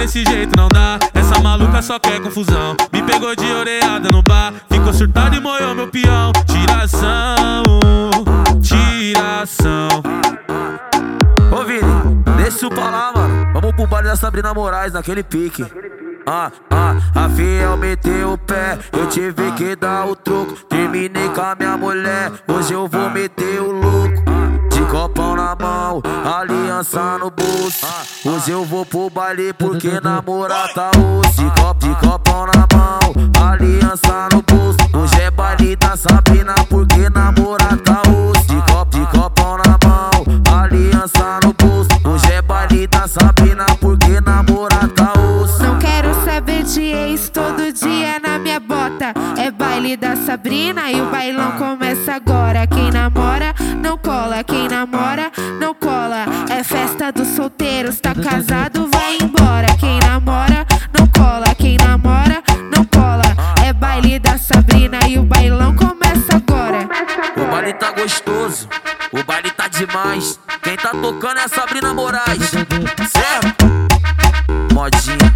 desse jeito não dá. Essa maluca só quer confusão. Me pegou de orelhada no bar, ficou surtado e moiou meu peão. Tiração, tiração. Ô Vini, deixa eu falar, mano. Vamos pro baile da Sabrina Moraes, naquele pique. A fiel meteu o pé, eu tive que dar o troco. Terminei com a minha mulher, hoje eu vou meter o louco. De copão na mão, aliança no bolso. Hoje eu vou pro baile porque namorar tá osso. De copão na mão, aliança no bolso. Hoje é baile da Sabrina porque namorar tá osso. De copão na mão, aliança no bolso. Hoje é baile da Sabrina porque namorar tá osso. Não quero saber de ex, todo dia na minha bota. É baile da Sabrina e o bailão começa agora. Quem namora não cola, quem namora não cola. É festa dos solteiros, tá casado, vai embora. Quem namora não cola, quem namora não cola. É baile da Sabrina e o bailão começa agora. O baile tá gostoso, o baile tá demais. Quem tá tocando é a Sabrina Moraes, certo? Modinha.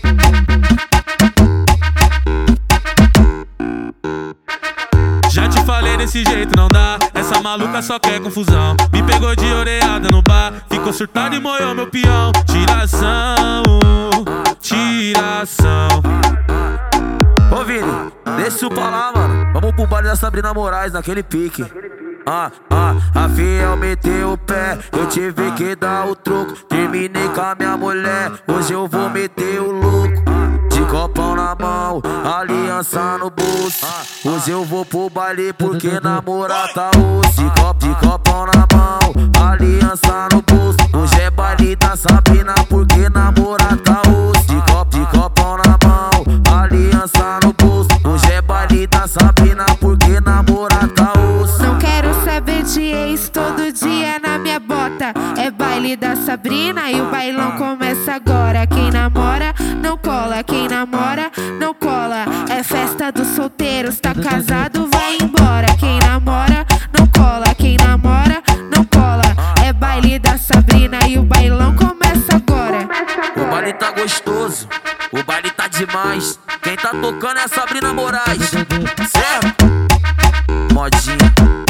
Já te falei, desse jeito não dá. Essa maluca só quer confusão. Me pegou de orelhada no bar, ficou surtado e moiou meu peão. Tiração, tiração. Ô Vini, deixa eu falar, mano. Vamos pro baile da Sabrina Moraes, naquele pique. A fiel meteu o pé, eu tive que dar o troco. Terminei com a minha mulher, hoje eu vou meter o louco. De copão na mão, aliança no bolso. Hoje eu vou pro baile porque namorar tá osso. De copão na mão, aliança no bolso. Hoje é baile da Sabrina porque namorar tá osso. De copão na mão, aliança no bolso. Hoje é baile da Sabrina porque namorar tá osso. Não quero saber de ex, todo dia na minha bota. É baile da Sabrina e o bailão começa agora. Quem namora não cola, quem namora não cola. É festa dos solteiros, tá casado, vai embora. Quem namora não cola, quem namora não cola. É baile da Sabrina e o bailão começa agora. O baile tá gostoso, o baile tá demais. Quem tá tocando é a Sabrina Moraes, certo? Modinha.